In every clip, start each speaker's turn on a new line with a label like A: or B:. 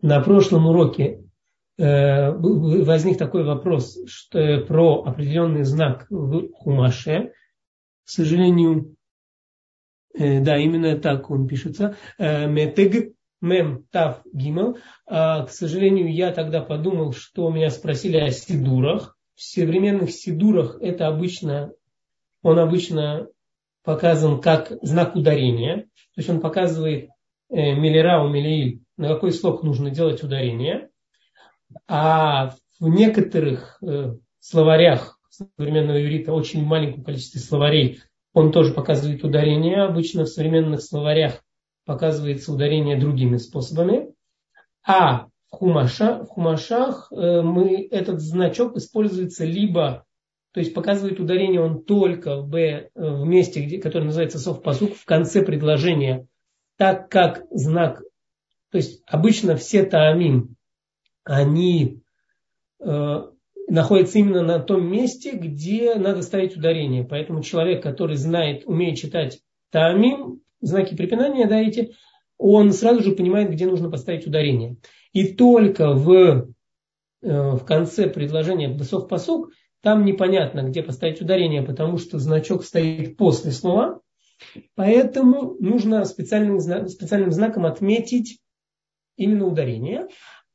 A: на прошлом уроке возник такой вопрос, что про определенный знак в Хумаше. К сожалению, да, именно так он пишется. Метег мем тав гимел. К сожалению, я тогда подумал, что меня спросили о сидурах. В современных сидурах он обычно показан как знак ударения. То есть он показывает мелирау, мелииль, на какой слог нужно делать ударение. А в некоторых словарях современного иврита, очень маленьком количестве словарей, он тоже показывает ударение. Обычно в современных словарях показывается ударение другими способами. А в хумашах этот значок используется либо, то есть показывает ударение он только в месте, которое называется соф-пасук, в конце предложения, так как знак, то есть обычно все таамим, они находятся именно на том месте, где надо ставить ударение. Поэтому человек, который умеет читать таамим, знаки препинания, да, эти, он сразу же понимает, где нужно поставить ударение. И только в конце предложения бесов пасук там непонятно, где поставить ударение, потому что значок стоит после слова. Поэтому нужно специальным знаком отметить именно ударение.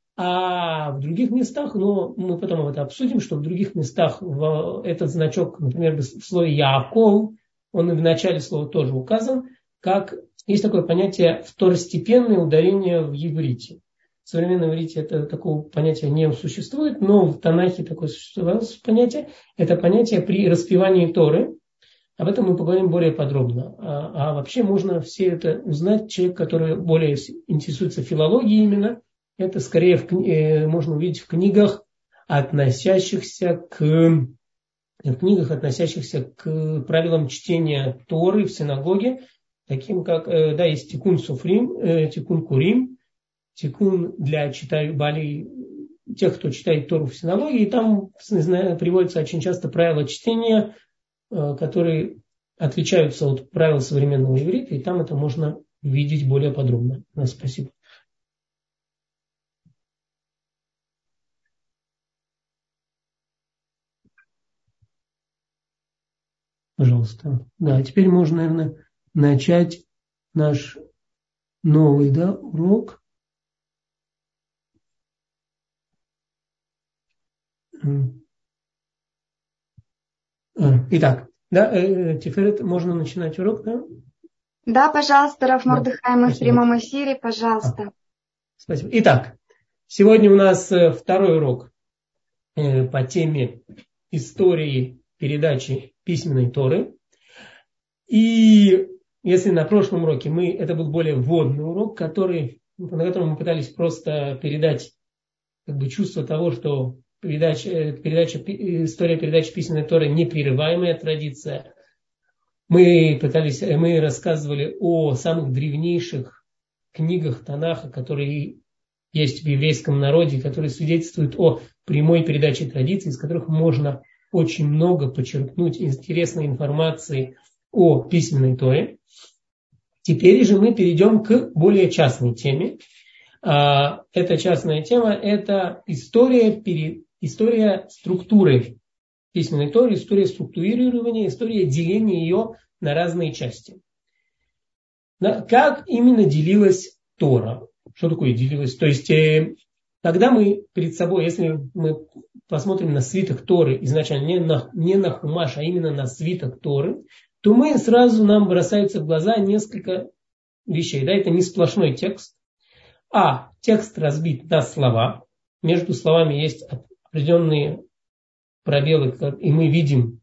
A: А в других местах, но мы потом это обсудим, что в других местах этот значок, например, в слове Яаков, он и в начале слова тоже указан, как есть такое понятие второстепенное ударение в иврите. В современном иврите такого понятия не существует, но в Танахе такое существовало понятие. Это понятие при распевании Торы. Об этом мы поговорим более подробно. А вообще можно все это узнать, человек, который более интересуется филологией именно. Это скорее можно увидеть в книгах, относящихся к правилам чтения Торы в синагоге, таким как, да, есть тикун суфрим, тикун курим, тикун для тех, кто читает Тору в синагоге, и там приводятся очень часто правила чтения, которые отличаются от правил современного иврита, и там это можно увидеть более подробно. Спасибо. Пожалуйста. Да, теперь можно, наверное, начать наш новый, да, урок. Итак, да, теперь можно начинать урок, да?
B: Да, пожалуйста, Рав Мордехай, мы в прямом эфире, пожалуйста.
A: Спасибо. Итак, сегодня у нас второй урок по теме истории передачи письменной Торы. И если на прошлом уроке это был более вводный урок, на котором мы пытались просто передать чувство того, что история передачи письменной Торы непрерываемая традиция. Мы рассказывали о самых древнейших книгах Танаха, которые есть в еврейском народе, которые свидетельствуют о прямой передаче традиций, из которых можно очень много почерпнуть интересной информации о письменной Торе. Теперь же мы перейдем к более частной теме. Эта частная тема – это история структуры письменной Торы, история структурирования, история деления ее на разные части. Как именно делилась Тора? Что такое делилась? То есть, когда мы перед собой, если мы посмотрим на свиток Торы, изначально не на Хумаш, а именно на свиток Торы, то нам бросаются в глаза несколько вещей. Да? Это не сплошной текст, а текст разбит на слова. Между словами есть определенные пробелы, и мы видим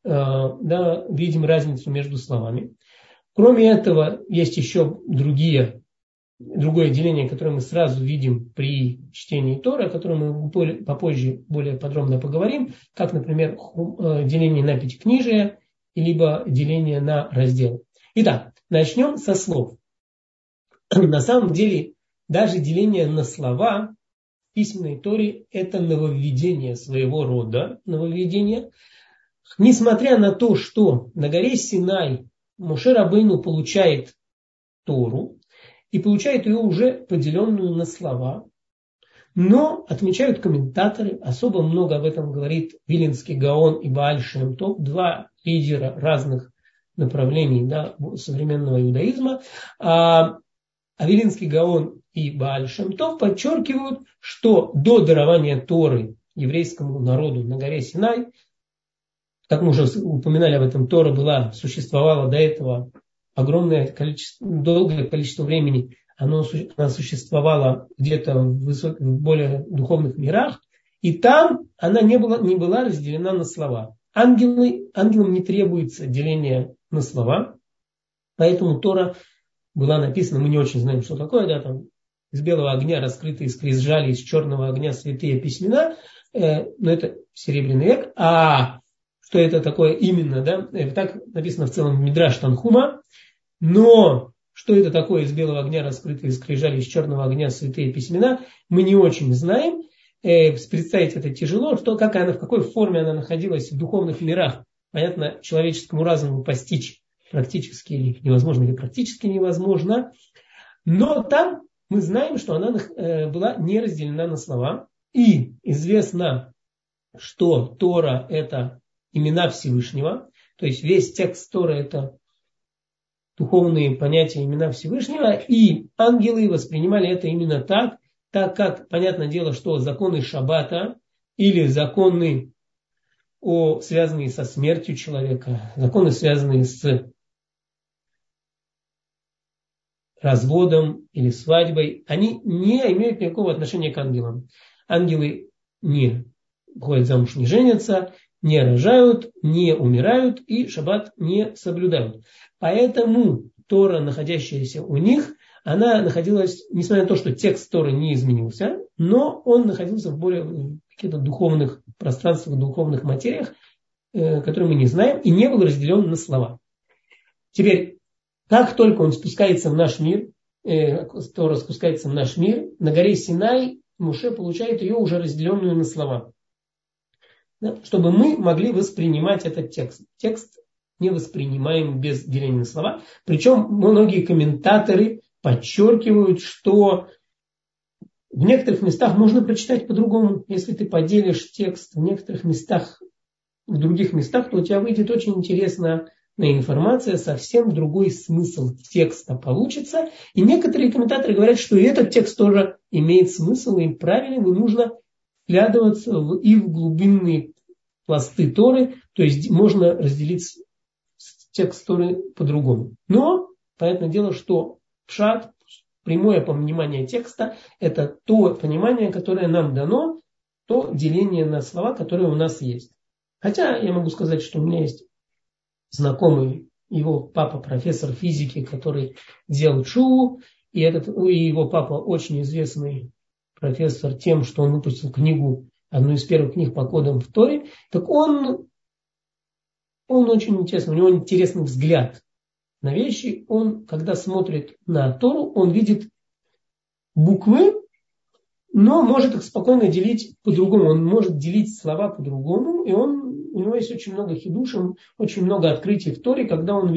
A: разницу между словами. Кроме этого, есть еще другое деление, которое мы сразу видим при чтении Торы, о котором мы попозже более подробно поговорим, как, например, деление на пятикнижие, либо деление на разделы. Итак, начнем со слов. На самом деле, даже деление на слова в письменной Торе – это нововведение своего рода, нововведение. Несмотря на то, что на горе Синай Моше Рабейну получает Тору, и получает ее уже поделенную на слова. Но отмечают комментаторы, особо много об этом говорит Вилинский Гаон и Бааль Шем Тов, два лидера разных направлений, да, современного иудаизма. А Вилинский Гаон и Бааль Шем Тов подчеркивают, что до дарования Торы еврейскому народу на горе Синай, как мы уже упоминали об этом, Тора существовала до этого долгое количество времени. Она существовала где-то в более духовных мирах, и там она не была разделена на слова. Ангелам не требуется деление на слова, поэтому Тора была написана, мы не очень знаем, что такое, да, там из белого огня раскрытые скрижали, из черного огня святые письмена, но это Серебряный век, а что это такое именно, да, так написано в целом Мидраш Танхума, но что это такое из белого огня раскрытые скрижали, из черного огня святые письмена, мы не очень знаем. Представить это тяжело, в какой форме она находилась в духовных мирах. Понятно, человеческому разуму постичь практически невозможно или практически невозможно. Но там мы знаем, что она была не разделена на слова. И известно, что Тора – это имена Всевышнего. То есть весь текст Торы – это духовные понятия, имена Всевышнего. И ангелы воспринимали это именно так как, понятное дело, что законы Шаббата или законы, связанные со смертью человека, законы, связанные с разводом или свадьбой, они не имеют никакого отношения к ангелам. Ангелы не выходят замуж, не женятся, не рожают, не умирают и шаббат не соблюдают. Поэтому Тора, находящаяся у них, она находилась, несмотря на то, что текст Торы не изменился, но он находился в более каких-то духовных пространствах, духовных материях, которые мы не знаем, и не был разделен на слова. Теперь, как только он спускается в наш мир, Тора спускается в наш мир, на горе Синай Моше получает ее уже разделенную на слова. Да, чтобы мы могли воспринимать этот текст. Текст не воспринимаем без деления на слова. Причем многие комментаторы подчеркивают, что в некоторых местах можно прочитать по-другому. Если ты поделишь текст в некоторых местах, в других местах, то у тебя выйдет очень интересная информация, совсем другой смысл текста получится. И некоторые комментаторы говорят, что и этот текст тоже имеет смысл и правильный, и нужно вглядываться и в глубинные пласты Торы, то есть можно разделить текст Торы по-другому. Но, понятное дело, что пшат, прямое понимание текста, это то понимание, которое нам дано, то деление на слова, которое у нас есть. Хотя я могу сказать, что у меня есть знакомый, его папа профессор физики, который делал шуву, и его папа очень известный профессор тем, что он выпустил книгу, одну из первых книг по кодам в Торе, так он очень интересный, у него интересный взгляд на вещи. Он, когда смотрит на Тору, он видит буквы, но может их спокойно делить по-другому. Он может делить слова по-другому, и у него есть очень много хидушим, очень много открытий в Торе, когда он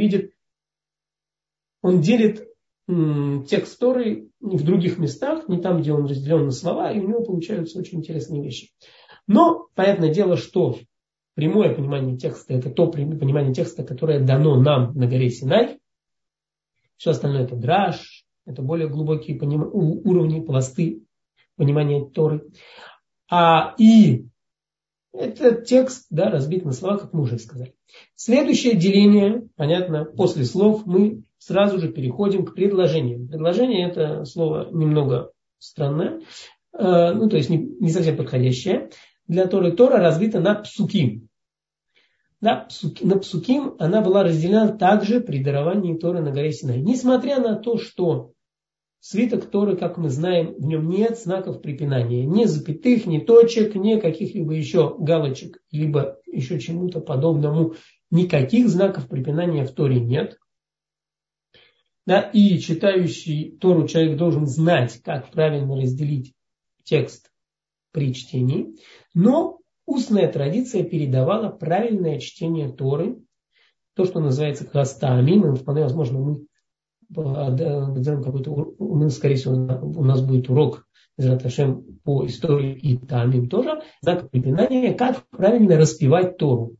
A: делит текст Торы в других местах, не там, где он разделен на слова, и у него получаются очень интересные вещи. Но, понятное дело, что прямое понимание текста – это то понимание текста, которое дано нам на горе Синай. Все остальное – это драш, это более глубокие уровни, пласты понимания Торы. И этот текст, да, разбит на слова, как мы уже сказали. Следующее деление, понятно, после слов мы сразу же переходим к предложениям. Предложение – это слово немного странное, то есть не совсем подходящее. Для Торы Тора разбита на псуким. На псуким она была разделена также при даровании Торы на горе Синай. Несмотря на то, что свиток Торы, как мы знаем, в нем нет знаков препинания. Ни запятых, ни точек, ни каких-либо еще галочек, либо еще чему-то подобному. Никаких знаков препинания в Торе нет. Да, и читающий Тору человек должен знать, как правильно разделить текст при чтении. Но устная традиция передавала правильное чтение Торы, то, что называется хастаамим. Вполне возможно, мы сделаем какой-то, скорее всего, у нас будет урок по истории и Тамим тоже, знак препинания, как правильно распевать Тору.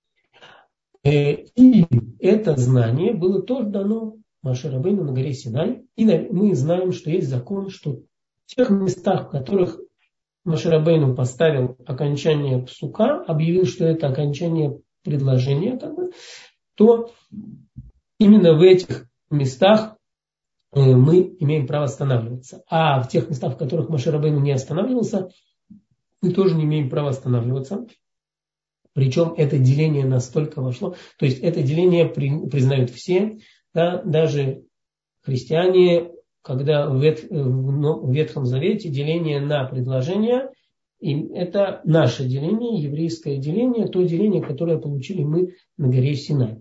A: И это знание было тоже дано Моше Рабейну на горе Синай. И мы знаем, что есть закон, что в тех местах, в которых Моше Рабейну поставил окончание псука, объявил, что это окончание предложения, то именно в этих местах мы имеем право останавливаться. А в тех местах, в которых Моше Рабейну не останавливался, мы тоже не имеем права останавливаться. Причем это деление настолько вошло, то есть это деление признают все, да, даже христиане, когда в Ветхом Завете деление на предложение, это наше деление, еврейское деление, то деление, которое получили мы на горе Синай.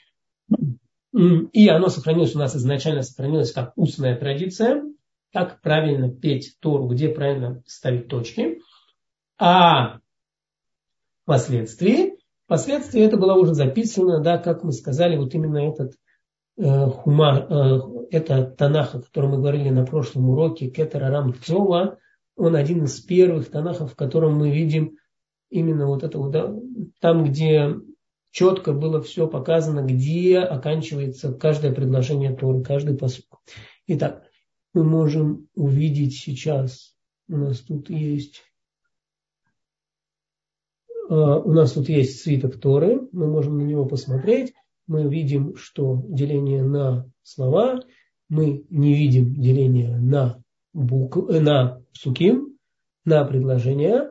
A: И оно сохранилось у нас изначально, сохранилось как устная традиция, как правильно петь Тору, где правильно ставить точки. А впоследствии это было уже записано, да, как мы сказали, вот именно этот это Танах, о котором мы говорили на прошлом уроке, Кетер Арам Цова, он один из первых Танахов, в котором мы видим именно вот это вот, да, там, где четко было все показано, где оканчивается каждое предложение Торы, каждый пасук. Итак, мы можем увидеть сейчас, у нас тут есть свиток Торы, мы можем на него посмотреть, мы видим, что деление на слова, мы не видим деление на псуким, на предложения,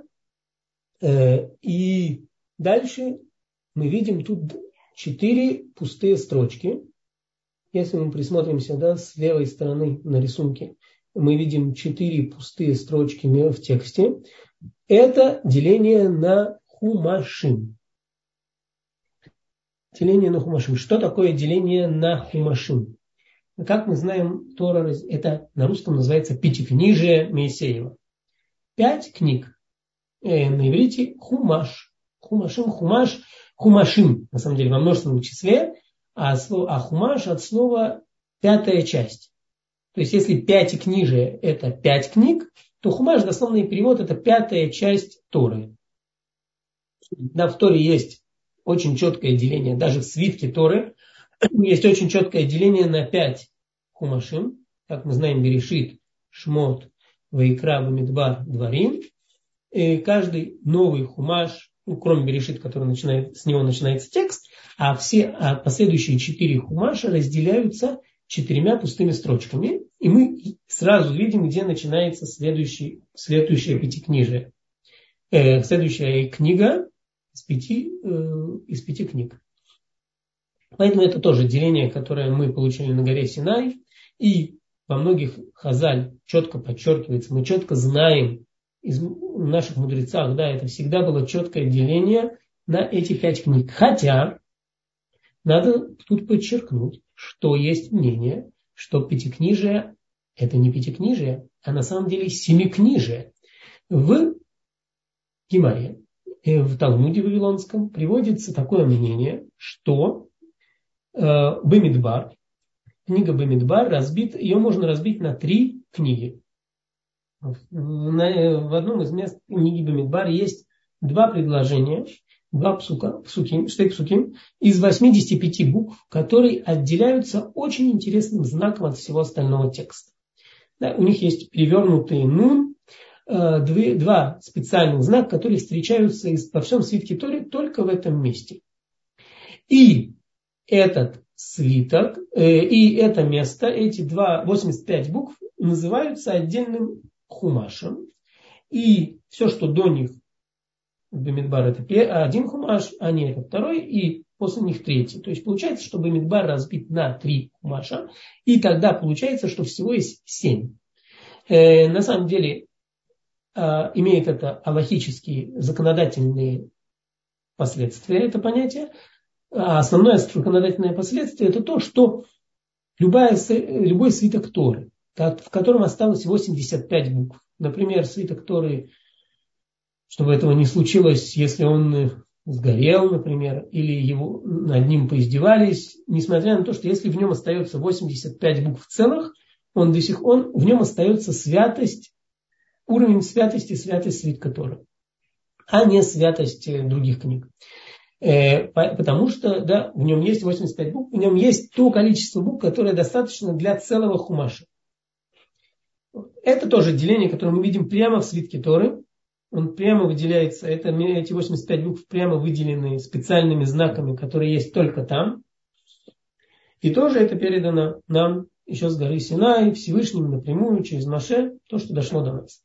A: и дальше мы видим тут 4 пустые строчки. Если мы присмотримся, да, с левой стороны на рисунке, мы видим 4 пустые строчки в тексте. Это деление на хумашим. Деление на хумашим. Что такое деление на хумашим? Как мы знаем, Тора, это на русском называется пятикнижие Моисеева. 5 книг. На иврите хумаш. Хумашим, хумашим, на самом деле, во множественном числе, а хумаш от слова 5-я часть. То есть, если пятикнижие это 5 книг, то хумаш, дословный перевод, это 5-я часть Торы. Да, в Торе есть очень четкое деление, даже в свитке Торы есть очень четкое деление на 5 хумашим. Как мы знаем, Берешит, Шмот, Ваикра, Бамидбар, Дварим. И каждый новый хумаш, кроме Берешит, с него начинается текст, а последующие 4 хумаша разделяются 4 пустыми строчками. И мы сразу видим, где начинается следующее пятикнижие. Следующая книга из 5 книг. Поэтому это тоже деление, которое мы получили на горе Синай. И во многих хазаль четко подчеркивается, мы четко знаем, в наших мудрецах, да, это всегда было четкое деление на эти 5 книг. Хотя, надо тут подчеркнуть, что есть мнение, что пятикнижие это не пятикнижие, а на самом деле семикнижие. В Гемаре, в Талмуде Вавилонском приводится такое мнение, что Бамидбар, книга Бамидбар, ее можно разбить на 3 книги. В одном из мест книги Бамидбар есть 2 предложения, 2 псуким, из 85 букв, которые отделяются очень интересным знаком от всего остального текста. Да, у них есть перевернутый нун, 2 специальных знака, которые встречаются во всем свитке Торы только в этом месте. И этот свиток, и это место, эти 85 букв называются отдельным хумашем. И все, что до них в Бамидбар, это 1 хумаш, а не это 2, и после них 3. То есть получается, что Бамидбар разбит на 3 хумаша, и тогда получается, что всего есть 7. На самом деле имеет это алахические законодательные последствия, это понятие. А основное законодательное последствие это то, что любой свиток Торы, в котором осталось 85 букв. Например, свиток Торы, чтобы этого не случилось, если он сгорел, например, или над ним поиздевались, несмотря на то, что если в нем остается 85 букв целых, в нем остается святость, уровень святости, святость свитка Торы, а не святость других книг. Потому что да, в нем есть 85 букв, в нем есть то количество букв, которое достаточно для целого хумаша. Это тоже деление, которое мы видим прямо в свитке Торы. Он прямо выделяется, эти 85 букв прямо выделены специальными знаками, которые есть только там. И тоже это передано нам еще с горы Синай, Всевышним напрямую, через Моше, то, что дошло до нас.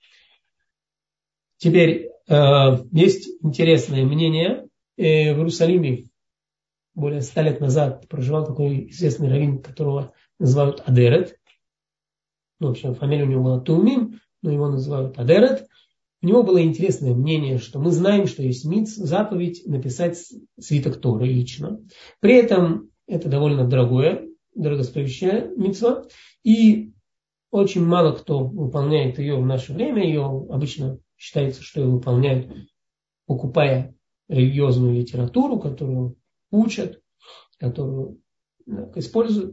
A: Теперь есть интересное мнение. В Иерусалиме более 100 лет назад проживал такой известный раввин, которого называют Адерет. В общем, фамилия у него была Туумим, но его называют Адерет. У него было интересное мнение, что мы знаем, что есть заповедь написать свиток Торы лично. При этом это довольно дорогостоящая мицва. И очень мало кто выполняет ее в наше время. Ее обычно считается, что ее выполняют, покупая религиозную литературу, которую учат, которую используют.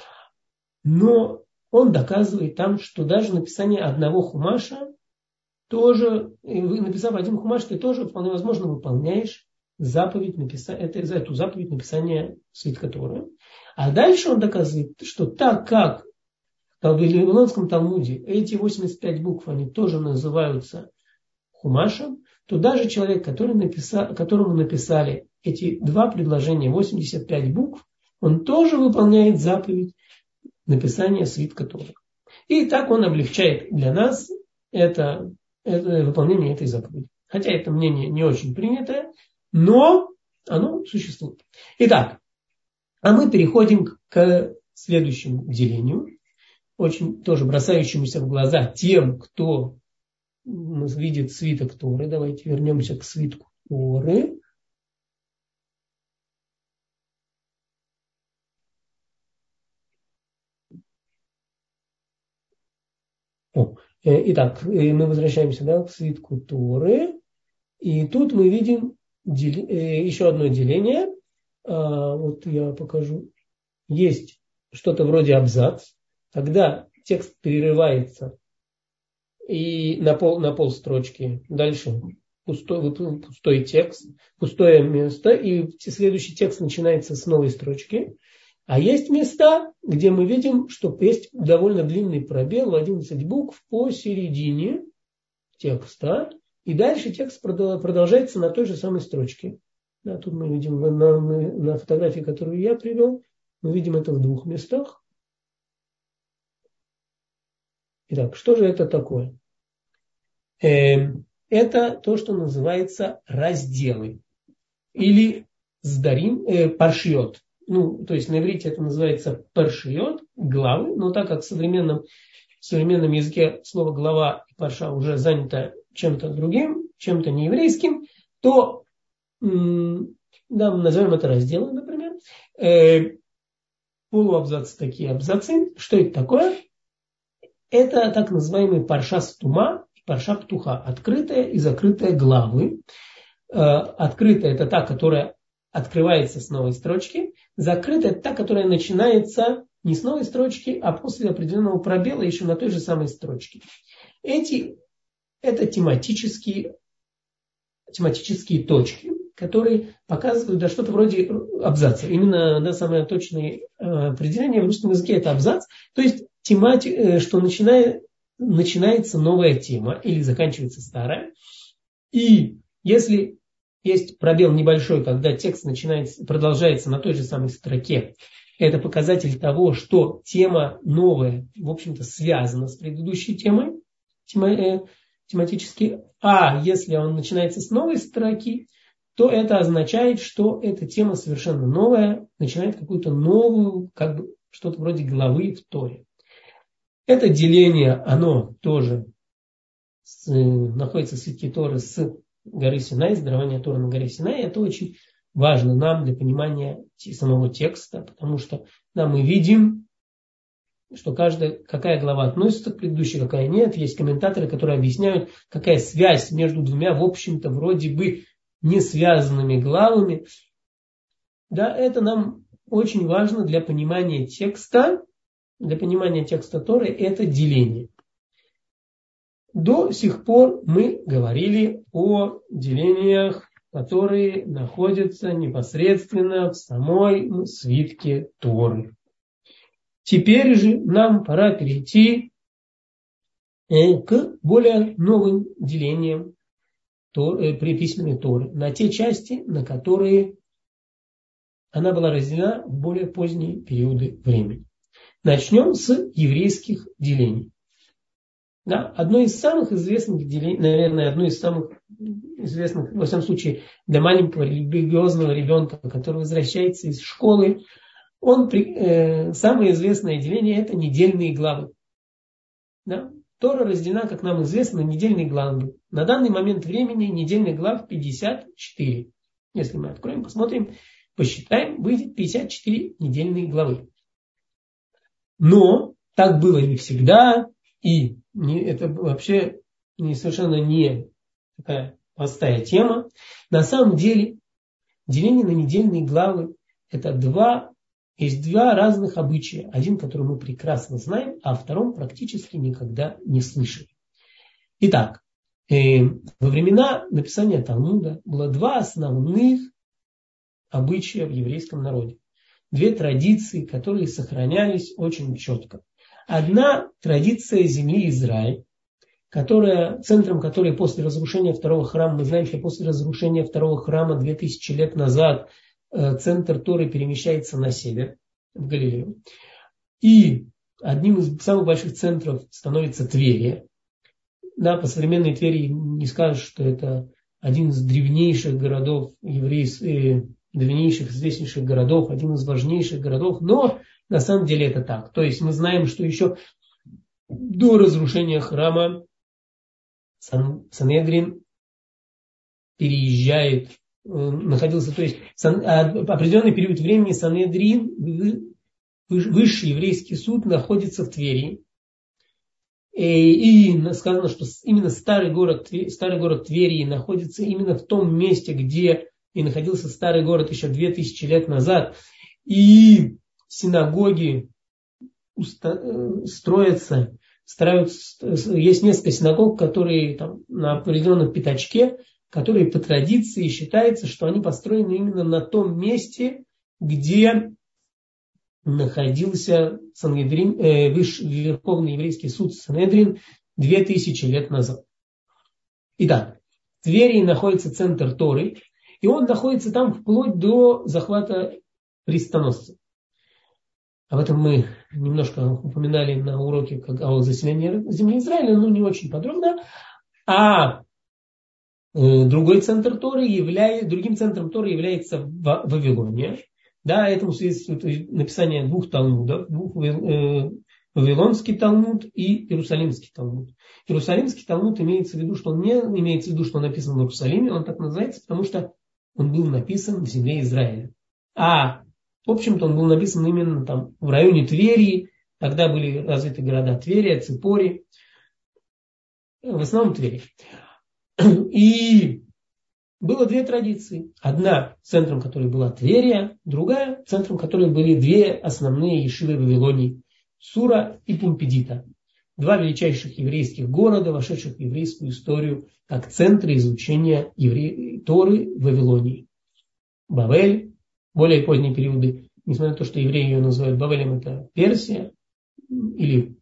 A: Но он доказывает там, что даже написание одного хумаша, тоже, написав один хумаш, ты тоже вполне возможно выполняешь эту заповедь написания свитка Торы. А дальше он доказывает, что так как в Вавилонском Талмуде эти 85 букв, они тоже называются хумашем, то даже человек, которому написали эти два предложения, 85 букв, он тоже выполняет заповедь написания свитка Торы. И так он облегчает для нас это выполнение этой заповеди. Хотя это мнение не очень принятое, но оно существует. Итак, а мы переходим к следующему делению, очень тоже бросающемуся в глаза тем, кто видит свиток Торы. Давайте вернемся к свитку Торы. Итак, мы возвращаемся к свитку Торы. И тут мы видим еще одно деление. Вот я покажу. Есть что-то вроде абзац. Когда текст перерывается и на пол строчки. Дальше пустой текст, пустое место. И следующий текст начинается с новой строчки. А есть места, где мы видим, что есть довольно длинный пробел в 11 букв посередине текста. И дальше текст продолжается на той же самой строчке. Да, тут мы видим на фотографии, которую я привел, мы видим это в двух местах. Итак, что же это такое? Это то, что называется разделы. Или паршиот. То есть на иврите это называется паршиот, главы. Но так как в современном языке слово глава и парша уже занято чем-то другим, чем-то нееврейским, то назовем это разделом, например. Полуабзацы, такие абзацы. Что это такое? Это так называемый парша стума и парша птуха. Открытая и закрытая главы. Открытая – это та, которая открывается с новой строчки. Закрытая – это та, которая начинается не с новой строчки, а после определенного пробела еще на той же самой строчке. Это тематические точки, которые показывают что-то вроде абзаца. Именно самое точное определение в русском языке – это абзац. То есть что начинается новая тема или заканчивается старая. И если есть пробел небольшой, когда текст продолжается на той же самой строке, это показатель того, что тема новая, в общем-то, связана с предыдущей темой тематически. А если он начинается с новой строки, то это означает, что эта тема совершенно новая, начинает какую-то новую, что-то вроде главы в Торе. Это деление, оно тоже находится в свитке Торы с горы Синай, с дарования Торы на горе Синай. Это очень важно нам для понимания самого текста, потому что мы видим, что какая глава относится к предыдущей, какая нет. Есть комментаторы, которые объясняют, какая связь между двумя, в общем-то, вроде бы не связанными главами. Да, это нам очень важно для понимания текста. Для понимания текста Торы это деление. До сих пор мы говорили о делениях, которые находятся непосредственно в самой свитке Торы. Теперь же нам пора перейти к более новым делениям при письменной Торы, на те части, на которые она была разделена в более поздние периоды времени. Начнем с еврейских делений. Да, одно из самых известных делений, наверное, одно из самых известных, во всяком случае, для маленького религиозного ребенка, который возвращается из школы, самое известное деление – это недельные главы. Да? Тора разделена, как нам известно, на недельные главы. На данный момент времени недельных глав 54. Если мы откроем, посмотрим, посчитаем, выйдет 54 недельные главы. Но так было не всегда, и это вообще совершенно не такая простая тема. На самом деле, деление на недельные главы – это есть два разных обычая. Один, который мы прекрасно знаем, а о втором практически никогда не слышали. Итак, во времена написания Талмуда было два основных обычая в еврейском народе. Две традиции, которые сохранялись очень четко. Одна традиция земли Израиль, центром которой после разрушения второго храма, мы знаем, что после разрушения второго храма 2000 лет назад центр Торы перемещается на север, в Галилею. И одним из самых больших центров становится Тверия. Да, по современной Тверии не скажешь, что это один из древнейших городов древнейших, известнейших городов, один из важнейших городов, но на самом деле это так. То есть мы знаем, что еще до разрушения храма Санедрин находился, то есть определенный период времени Санедрин, высший еврейский суд, находится в Твери. И сказано, что именно старый город Твери находится именно в том месте, где и находился старый город еще 2000 лет назад. И синагоги строятся, есть несколько синагог, которые там на определенном пятачке, которые по традиции считается, что они построены именно на том месте, где находился Санедрин, Верховный еврейский суд Санедрин 2000 лет назад. Итак, в Твери находится центр Торы, и он находится там вплоть до захвата крестоносцев. Об этом мы немножко упоминали на уроке о заселении земли Израиля, но не очень подробно. А другим центром Торы является Вавилония. Да, этому свидетельствует написание двух талмудов, Вавилонский Талмуд и Иерусалимский Талмуд. Иерусалимский Талмуд имеется в виду, что он не имеется в виду, что он написан в Иерусалиме, он так называется, потому что он был написан в земле Израиля. А в общем-то он был написан именно там в районе Твери, тогда были развиты города Тверия, Ципори, в основном Твери. И было две традиции. Одна, центром которой была Тверия, другая, центром которой были две основные ешивы Вавилонии – Сура и Пумпедита. Два величайших еврейских города, вошедших в еврейскую историю как центры изучения Торы в Вавилонии. Бавель, более поздние периоды, несмотря на то, что евреи ее называют Бавелем, это Персия, или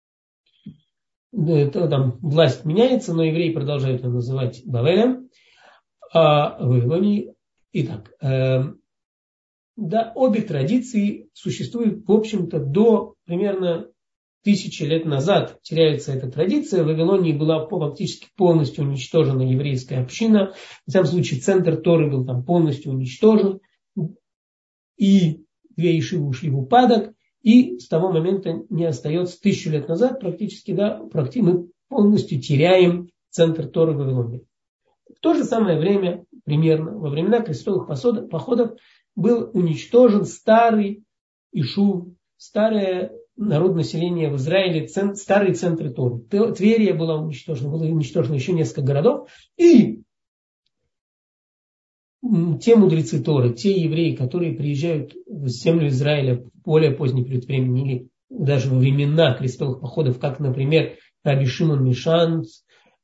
A: там власть меняется, но евреи продолжают ее называть Бавелем. А в Вавилонии, итак, да, обе традиции существуют, в общем-то, до примерно 1000 лет назад теряется эта традиция. В Вавилонии была фактически полностью уничтожена еврейская община. В всяком случае, центр Торы был там полностью уничтожен. И две ешивы ушли в упадок. И с того момента не остается 1000 лет назад практически, да, мы полностью теряем центр Торы в Вавилонии. В то же самое время, примерно, во времена крестовых походов был уничтожен старый Ишув, старое народонаселение в Израиле, старые центры Торы. Тверия была уничтожена, было уничтожено еще несколько городов. И те мудрецы Торы, те евреи, которые приезжают в землю Израиля в более поздний период времени или даже во времена крестовых походов, как, например, Раби Шимшон Мишанц,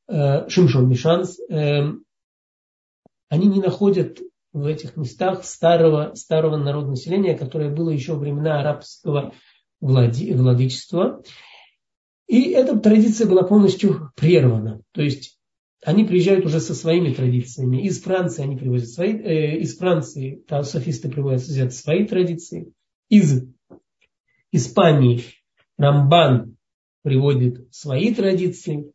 A: они не находят в этих местах старого народонаселения, которое было еще во времена арабского владычества. И эта традиция была полностью прервана. То есть они приезжают уже со своими традициями. Из Франции они привозят свои, из Франции теософисты привозят свои традиции. Из Испании Рамбан приводит свои традиции.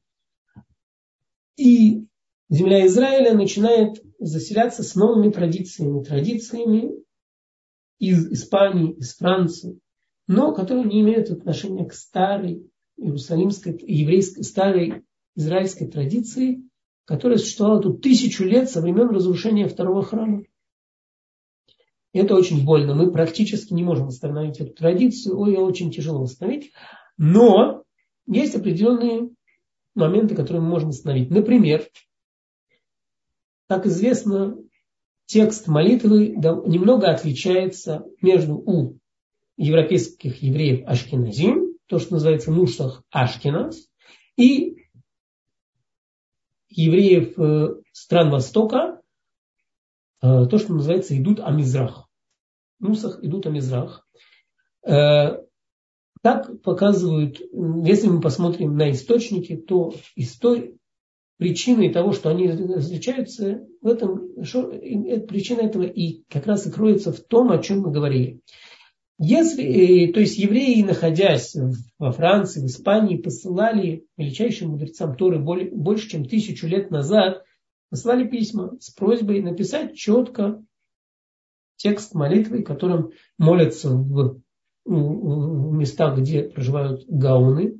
A: И земля Израиля начинает заселяться с новыми традициями из Испании, из Франции, но которые не имеют отношения к старой иерусалимской, еврейской, старой израильской традиции, которая существовала тут 1000 лет со времен разрушения второго храма. И это очень больно. Мы практически не можем восстановить эту традицию. Ее очень тяжело восстановить. Но есть определенные моменты, которые мы можем восстановить. Например, как известно, текст молитвы немного отличается у европейских евреев ашкеназим, то, что называется нусах Ашкеназ, и евреев стран Востока, то, что называется идут Амизрах. Нусах идут Амизрах. Так показывают, если мы посмотрим на источники, то причиной того, что они различаются, причина этого и как раз и кроется в том, о чем мы говорили. То есть евреи, находясь во Франции, в Испании, посылали величайшим мудрецам Торы больше, чем 1000 лет назад, посылали письма с просьбой написать четко текст молитвы, которым молятся в местах, где проживают гаоны,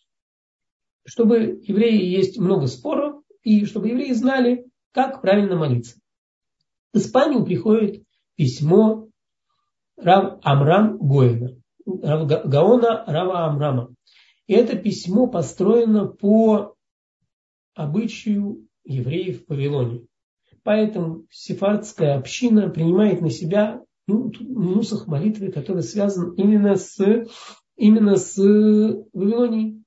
A: чтобы евреи, есть много споров, и чтобы евреи знали, как правильно молиться. В Испанию приходит письмо Рав Амрам Гоэна, Гаона Рава Амрама. И это письмо построено по обычаю евреев в Вавилоне. Поэтому сефардская община принимает на себя нусах молитвы, который связан именно с Вавилонией.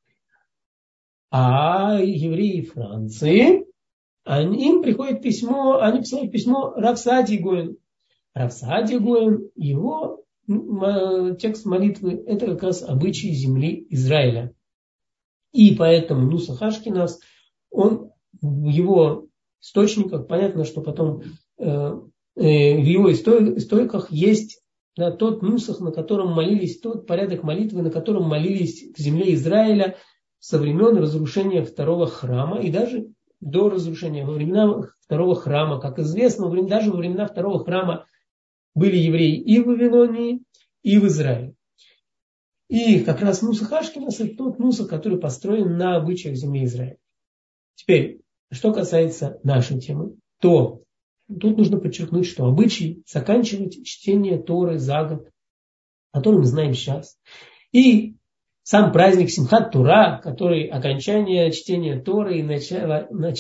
A: А евреи Франции, им приходит письмо, они посылают письмо Рав Саади Гоэн. Рав Саади Гоэн, его текст молитвы, это как раз обычаи земли Израиля. И поэтому нусах Ашкеназ, он в его источниках, понятно, что потом в его историках есть тот нусах, на котором молились, тот порядок молитвы, на котором молились к земле Израиля со времен разрушения второго храма и даже до разрушения, во времена второго храма. Как известно, даже во времена второго храма были евреи и в Вавилонии, и в Израиле. И как раз нусах Ашкеназ — это тот нусах, который построен на обычаях земли Израиля. Теперь, что касается нашей темы, то тут нужно подчеркнуть, что обычай заканчивать чтение Торы за год, который мы знаем сейчас, и сам праздник Симхат Тора, который окончание чтения Торы и новое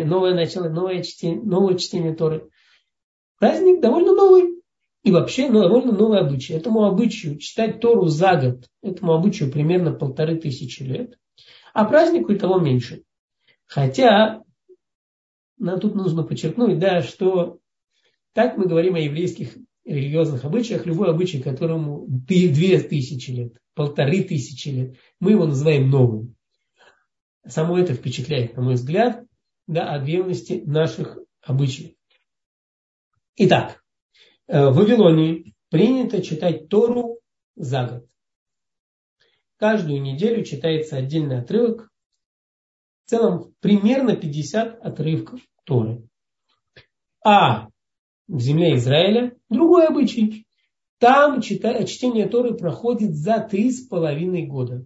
A: чтение Торы, праздник довольно новый. И вообще довольно новый обычай. Этому обычаю читать Тору за год, этому обычаю примерно 1500 лет, а празднику и того меньше. Хотя, тут нужно подчеркнуть, что так мы говорим о еврейских религиозных обычаях, любой обычай, которому 2000 лет, 1500 лет, мы его называем новым. Само это впечатляет, на мой взгляд, о древности наших обычаев. Итак, в Вавилонии принято читать Тору за год. Каждую неделю читается отдельный отрывок. В целом примерно 50 отрывков Торы. А в земле Израиля другой обычай. Там чтение Торы проходит за 3,5 года.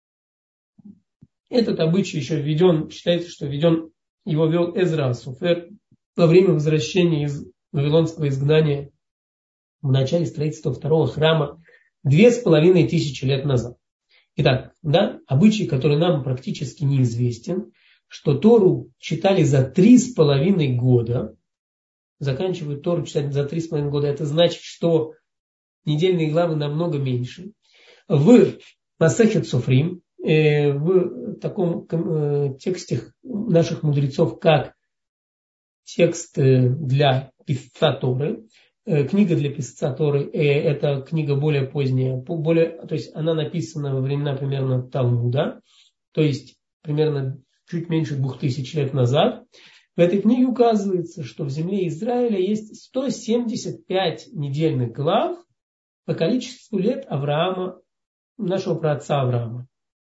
A: Этот обычай еще введен, считается, что его вел Эзра Асофер во время возвращения из вавилонского изгнания в начале строительства второго храма 2500 лет назад. Итак, обычай, который нам практически неизвестен, что Тору читали за 3,5 года. заканчивают Тору читать за 3,5 года, это значит, что недельные главы намного меньше. В Масехет Софрим, в таком тексте наших мудрецов, как текст для писца Торы, книга для писца Торы, это книга более поздняя, то есть она написана во времена примерно Талмуда, то есть примерно чуть меньше 2000 лет назад. В этой книге указывается, что в земле Израиля есть 175 недельных глав по количеству лет Авраама, нашего праотца Авраама.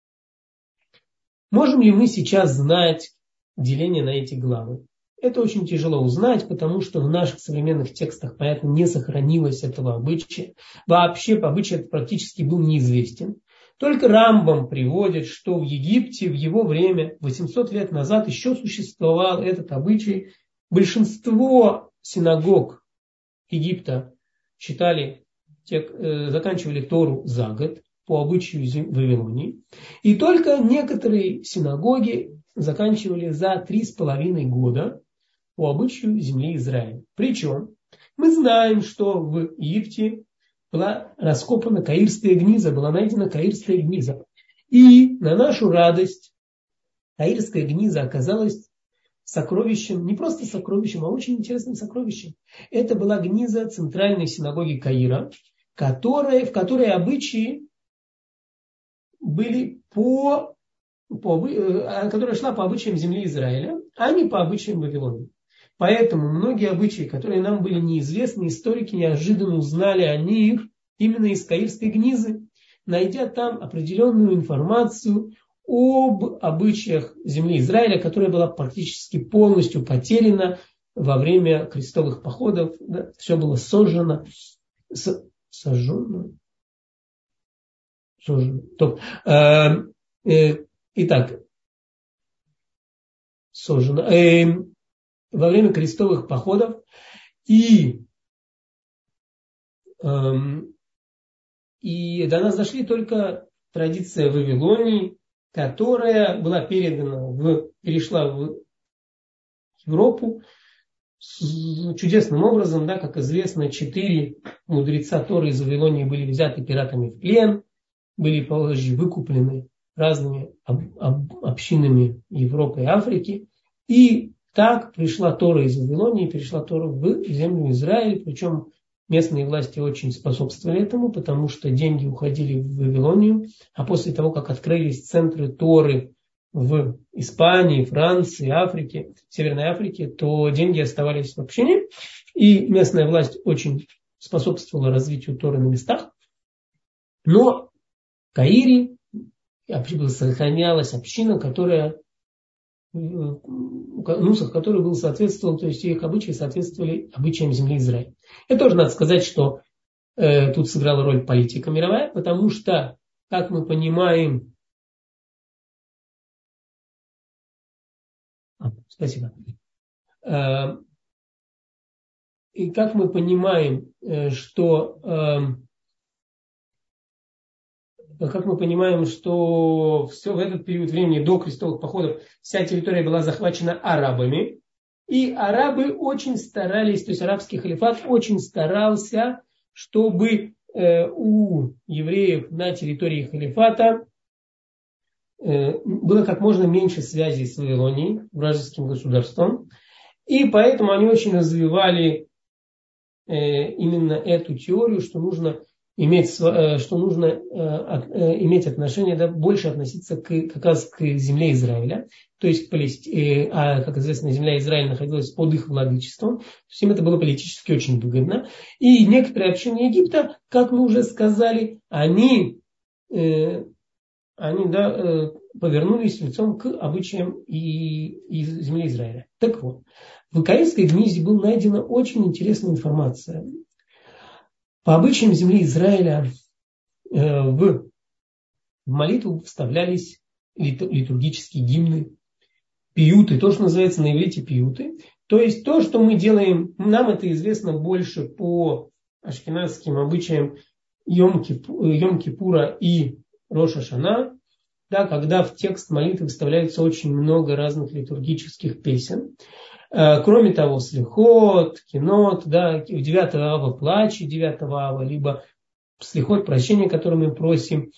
A: Можем ли мы сейчас знать деление на эти главы? Это очень тяжело узнать, потому что в наших современных текстах, понятно, не сохранилось этого обычая. Вообще обычай этот практически был неизвестен. Только Рамбам приводит, что в Египте в его время, 800 лет назад, еще существовал этот обычай. Большинство синагог Египта заканчивали Тору за год по обычаю Вавилонии. И только некоторые синагоги заканчивали за 3,5 года по обычаю земли Израиля. Причем мы знаем, что в Египте была раскопана Каирская гниза, была найдена Каирская гниза. И на нашу радость Каирская гниза оказалась сокровищем, не просто сокровищем, а очень интересным сокровищем. Это была гниза центральной синагоги Каира, в которой обычаи были которая шла по обычаям земли Израиля, а не по обычаям Вавилона. Поэтому многие обычаи, которые нам были неизвестны, историки неожиданно узнали о них именно из Каирской гнизы, найдя там определенную информацию об обычаях земли Израиля, которая была практически полностью потеряна во время крестовых походов. Да, все было сожжено. Итак, сожжено. Во время крестовых походов и до нас дошли только традиция Вавилонии, которая была перешла в Европу чудесным образом, да, как известно, 4 мудреца Торы из Вавилонии были взяты пиратами в плен, были позже выкуплены разными общинами Европы и Африки, и так пришла Тора из Вавилонии, перешла Тора в землю Израиля, причем местные власти очень способствовали этому, потому что деньги уходили в Вавилонию, а после того, как открылись центры Торы в Испании, Франции, Африке, Северной Африке, то деньги оставались в общине, и местная власть очень способствовала развитию Торы на местах. Но в Каире сохранялась община, нусах, который был соответствовал, то есть их обычаи соответствовали обычаям земли Израиля. Это тоже надо сказать, что тут сыграла роль политика мировая, потому что, как мы понимаем, спасибо. И как мы понимаем, что все в этот период времени до крестовых походов вся территория была захвачена арабами. И арабы очень старались, то есть арабский халифат очень старался, чтобы у евреев на территории халифата было как можно меньше связей с Вавилонией, вражеским государством. И поэтому они очень развивали именно эту теорию, что нужно иметь отношение, да, больше относиться как раз к земле Израиля. То есть, как известно, земля Израиля находилась под их владычеством. То есть им это было политически очень выгодно. И некоторые общины Египта, как мы уже сказали, они повернулись лицом к обычаям и земли Израиля. Так вот, в Каирской гнизе была найдена очень интересная информация. По обычаям земли Израиля в молитву вставлялись литургические гимны, пиюты, то, что называется на иврите пиюты. То есть то, что мы делаем, нам это известно больше по ашкеназским обычаям Йом-Кипура и Рош ха-Шана, да, когда в текст молитвы вставляется очень много разных литургических песен. Кроме того, слихот, кинот, да, 9 ава плач, 9 ава, либо слихот, прощение, которое мы просим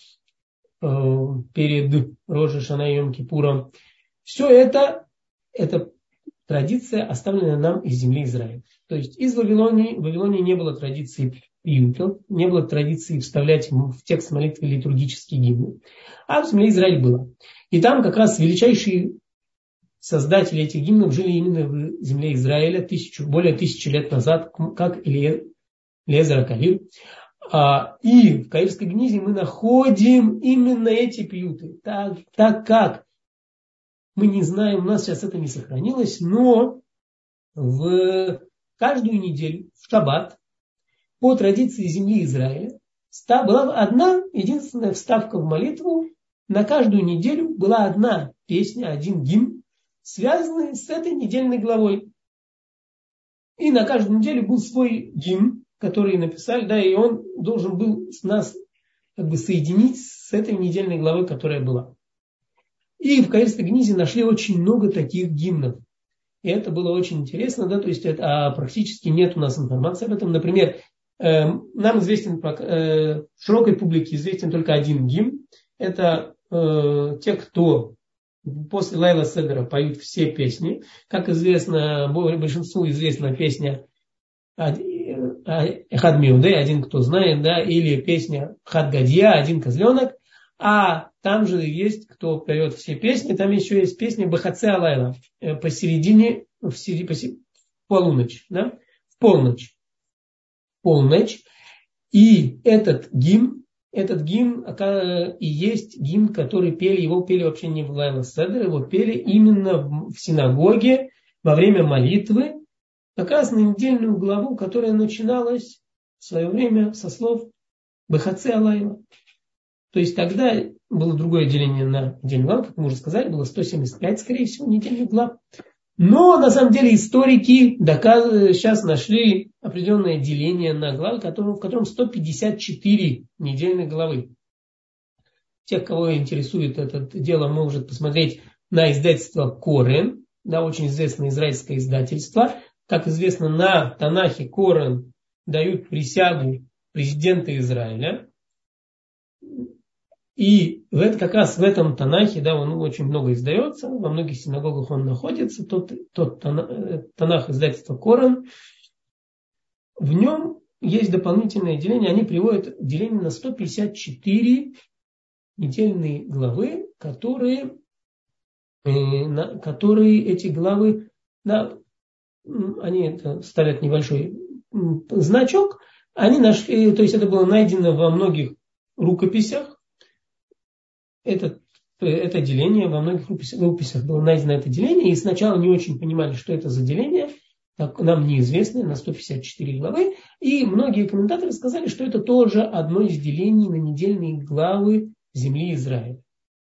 A: перед Рош ха-Шана и Йом-Кипуром. Все это традиция, оставленная нам из земли Израиля. То есть из Вавилонии, в Вавилонии не было традиции пиютов, не было традиции вставлять в текст молитвы литургические гимны. А в земле Израиля было. И там как раз величайшие создатели этих гимнов жили именно в земле Израиля более 1000 лет назад, как Элиэзер ха-Калиль. И в Каирской Генизе мы находим именно эти пиюты. Так как мы не знаем, у нас сейчас это не сохранилось, но в каждую неделю, в шаббат, по традиции земли Израиля, была одна единственная вставка в молитву. На каждую неделю была одна песня, один гимн, связанный с этой недельной главой. И на каждую неделю был свой гимн, который написали, да, и он должен был нас как бы соединить с этой недельной главой, которая была. И в Каирской Генизе нашли очень много таких гимнов. И это было очень интересно, да, то есть практически нет у нас информации об этом. Например, нам известен, широкой публике известен только один гимн. Это те, кто после Лайла Седера поют все песни. Как известно, большинству известна песня Эхад Миудей, один кто знает, да, или песня Хад Гадья, один козленок. А там же есть, кто поет все песни, там еще есть песня Бахаце Алайла посередине, в полночь, да, в полночь. И этот гимн и есть гимн, который его пели вообще не в Лайла Седер, его пели именно в синагоге во время молитвы, как раз на недельную главу, которая начиналась в свое время со слов Бахаце Алайла. То есть тогда было другое деление на недельную главу, как мы уже сказали, было 175, скорее всего, недельных глав. Но на самом деле историки сейчас нашли определенное деление на главы, в котором 154 недельных главы. Тех, кого интересует это дело, может посмотреть на издательство Корен, да, очень известное израильское издательство. Как известно, на Танахе Корен дают присягу президента Израиля. И как раз в этом Танахе, да, он очень много издается, во многих синагогах он находится, тот Танах издательства Коран. В нем есть дополнительное деление, они приводят деление на 154 недельные главы, которые эти главы, да, они ставят небольшой значок, они нашли, то есть это было найдено во многих рукописях. Это деление, во многих рукописях было найдено это деление, и сначала не очень понимали, что это за деление, так нам неизвестное, на 154 главы, и многие комментаторы сказали, что это тоже одно из делений на недельные главы земли Израиля.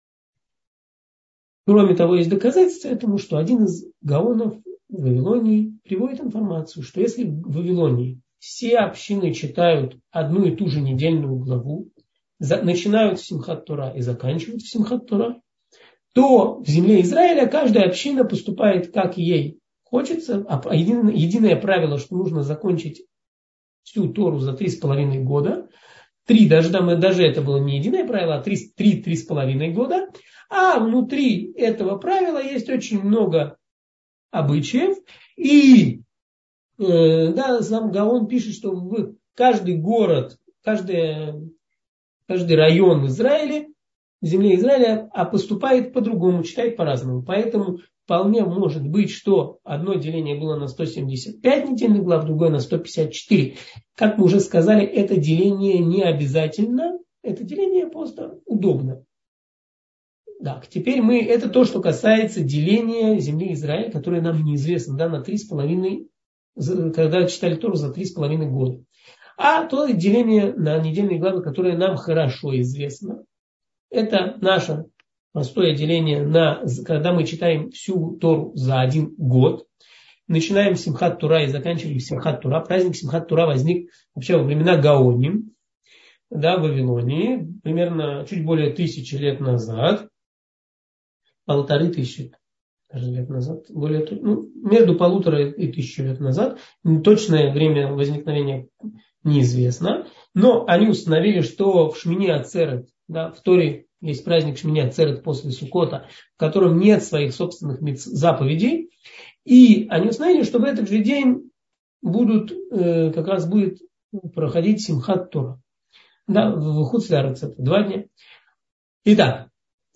A: Кроме того, есть доказательства этому, что один из гаонов в Вавилонии приводит информацию, что если в Вавилонии все общины читают одну и ту же недельную главу, начинают в Симхат Тора и заканчивают в Симхат Тора, то в земле Израиля каждая община поступает, как ей хочется. А единое правило, что нужно закончить всю Тору за 3,5 года. Даже это было не единое правило, а 3,5 года. А внутри этого правила есть очень много обычаев. И сам Гаон пишет, что в каждый город, каждый район в Израиле, в земле Израиля, поступает по-другому, читает по-разному. Поэтому вполне может быть, что одно деление было на 175 недельных глав, другое на 154. Как мы уже сказали, это деление не обязательно, это деление просто удобно. Так, теперь это то, что касается деления земли Израиля, которое нам неизвестно, да, на 3,5, когда читали Тору за 3,5 года. А то деление на недельные главы, которое нам хорошо известно, это наше простое деление, когда мы читаем всю Тору за 1 год. Начинаем Симхат Тора и заканчиваем Симхат Тора. Праздник Симхат Тора возник вообще во времена Гаоним, да, в Вавилонии, примерно чуть более 1000 лет назад, 1500. даже лет назад, между 1500 и 1000 лет назад. Точное время возникновения неизвестно. Но они установили, что в Шмини Ацерет, да, в Торе есть праздник Шмини Ацерет после Суккота, в котором нет своих собственных заповедей. И они установили, что в этот же день как раз будет проходить Симхат Тора. Да, в Хуцлярец это 2 дня. Итак,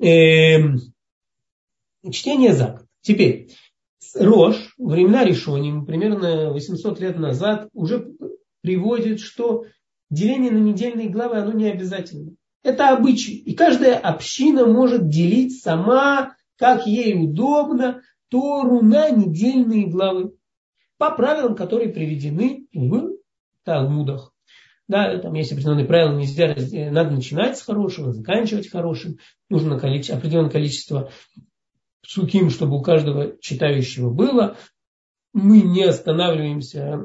A: чтение заповедей. Теперь, Рош, времена Ришоним, примерно 800 лет назад, уже приводит, что деление на недельные главы, оно не обязательно. Это обычай. И каждая община может делить сама, как ей удобно, Тору на недельные главы. По правилам, которые приведены в Талмудах. Да, там есть определенные правила, надо начинать с хорошего, заканчивать хорошим. Нужно определенное количество псуким, чтобы у каждого читающего было. Мы не останавливаемся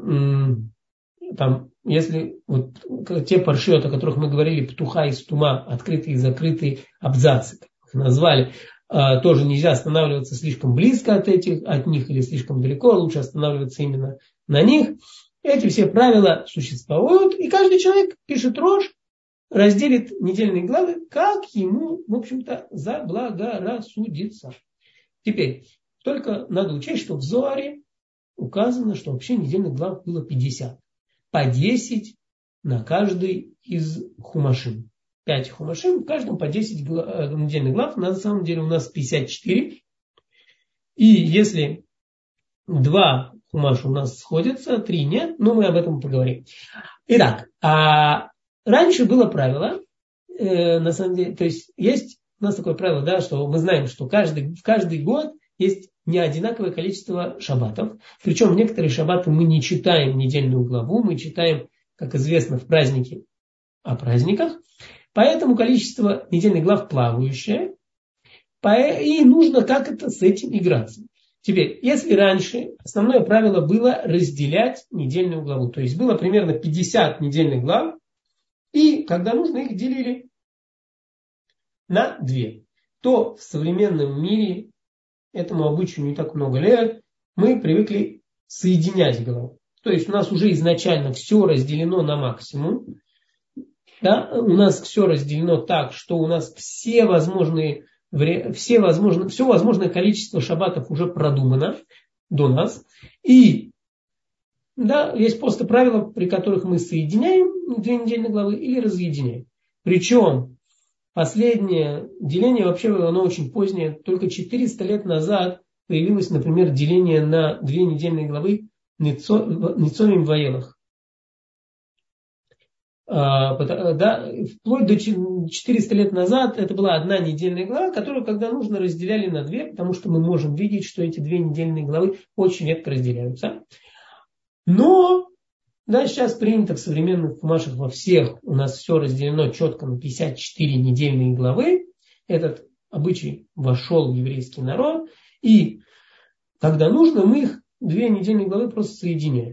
A: там, если вот те паршиот, о которых мы говорили, птуха и стума, открытые и закрытые абзацы, как их назвали, тоже нельзя останавливаться слишком близко от них или слишком далеко, лучше останавливаться именно на них. Эти все правила существуют, и каждый человек пишет Рош, разделит недельные главы, как ему, в общем-то, заблагорассудится. Теперь, только надо учесть, что в Зоаре указано, что вообще недельных глав было 50. По 10 на каждый из хумашим. 5 хумашим, в каждом по 10 недельных глав. На самом деле у нас 54. И если 2 хумаша у нас сходятся, 3 нет, но мы об этом поговорим. Итак, раньше было правило, на самом деле, то есть у нас такое правило, да, что мы знаем, что в каждый год есть не одинаковое количество шаббатов. Причем некоторые шаббаты мы не читаем недельную главу, мы читаем, как известно, в празднике о праздниках. Поэтому количество недельных глав плавающее. И нужно как-то с этим играться. Теперь, если раньше основное правило было разделять недельную главу, то есть было примерно 50 недельных глав, и когда нужно, их делили на 2, то в современном мире, этому обычаю не так много лет, мы привыкли соединять главы. То есть у нас уже изначально все разделено на максимум. Да? У нас все разделено так, что у нас все возможное количество шаббатов уже продумано до нас. И да, есть просто правила, при которых мы соединяем 2 недельные главы или разъединяем. Причем последнее деление, вообще оно очень позднее, только 400 лет назад появилось, например, деление на 2 недельные главы Ницовим Ваелах. Да, вплоть до 400 лет назад это была 1 недельная глава, которую, когда нужно, разделяли на 2, потому что мы можем видеть, что эти 2 недельные главы очень редко разделяются. Но да, сейчас принято в современных хумашах во всех, у нас все разделено четко на 54 недельные главы. Этот обычай вошел в еврейский народ. И когда нужно, мы их 2 недельные главы просто соединяем.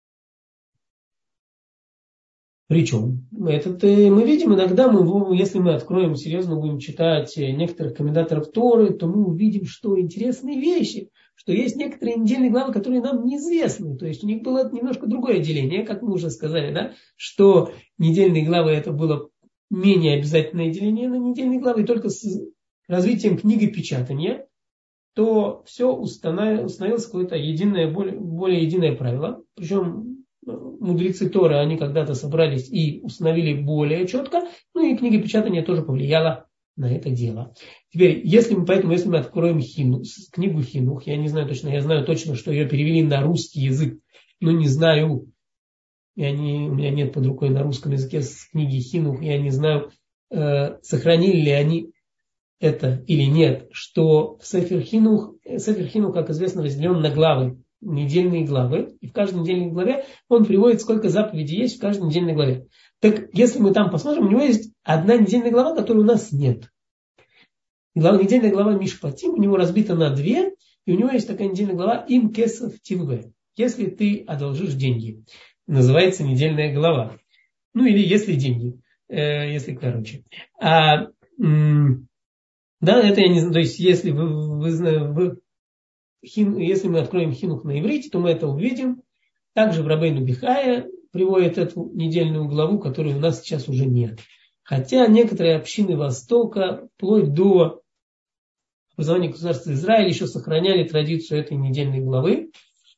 A: Причем, мы видим иногда, если мы откроем, серьезно будем читать некоторых комментаторов Торы, то мы увидим, что интересные вещи, что есть некоторые недельные главы, которые нам неизвестны. То есть у них было немножко другое деление, как мы уже сказали, да, что недельные главы это было менее обязательное деление на недельные главы, и только с развитием книгопечатания, то все установилось какое-то более единое правило. Причем мудрецы Торы, они когда-то собрались и установили более четко, и книгопечатание тоже повлияло на это дело. Теперь, если мы откроем книгу Хинух, я не знаю точно, я знаю точно, что ее перевели на русский язык, но не знаю, у меня нет под рукой на русском языке с книги Хинух, я не знаю, сохранили ли они это или нет, что Сефер Хинух, как известно, разделен на главы, недельные главы, и в каждой недельной главе он приводит, сколько заповедей есть в каждой недельной главе. Так, если мы там посмотрим, у него есть 1 недельная глава, которой у нас нет. Недельная глава Мишпатим у него разбита на 2, и у него есть такая недельная глава Им Кесов Тивве. Если ты одолжишь деньги. Называется недельная глава. Или если деньги. Если короче. Да, это я не знаю. То есть, если вы если мы откроем Хинух на иврите, то мы это увидим. Также в Рабейну Бихая приводит эту недельную главу, которой у нас сейчас уже нет. Хотя некоторые общины Востока, вплоть до образования государства Израиль, еще сохраняли традицию этой недельной главы.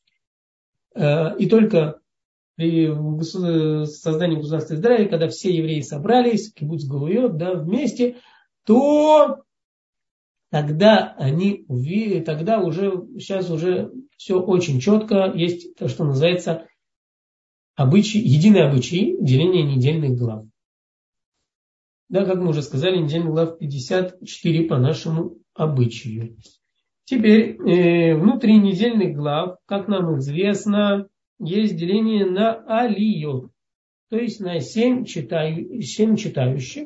A: И только при создании государства Израиля, когда все евреи собрались, кибуц галуйот, да, вместе, то тогда они увидели, тогда уже, сейчас уже все очень четко, есть то, что называется единый обычай деления недельных глав. Да, как мы уже сказали, недельных глав 54 по нашему обычаю. Теперь внутри недельных глав, как нам известно, есть деление на алиот, то есть на 7 читающих.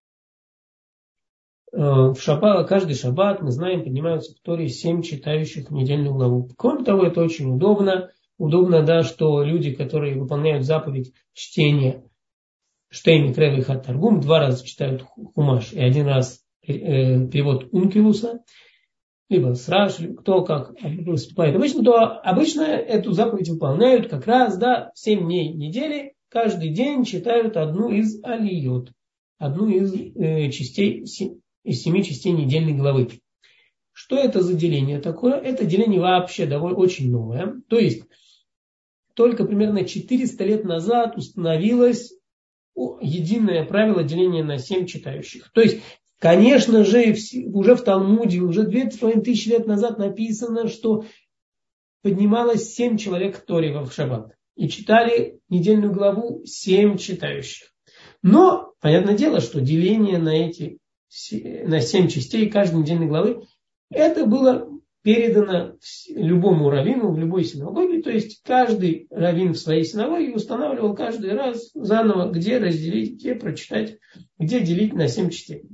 A: В шаббат, каждый шаббат, мы знаем, поднимаются в Торе 7 читающих недельную главу. Кроме того, это очень удобно. Удобно, да, что люди, которые выполняют заповедь чтения Штейн Крев и Хат Таргум, 2 раза читают Хумаш и 1 раз перевод Ункилуса, либо Сраш, кто как выступает обычно, то обычно эту заповедь выполняют как раз, да, 7 дней недели, каждый день читают одну из алиот, одну из частей, из 7 частей недельной главы. Что это за деление такое? Это деление вообще довольно очень новое. То есть, только примерно 400 лет назад установилось единое правило деления на 7 читающих. То есть, конечно же, уже в Талмуде, уже 2500 лет назад написано, что поднималось 7 человек в Торе в шаббат. И читали недельную главу 7 читающих. Но, понятное дело, что деление на 7 частей каждой недельной главы, это было передано любому раввину в любой синагоге. То есть каждый раввин в своей синагоге устанавливал каждый раз заново, где разделить, где прочитать, где делить на 7 частей.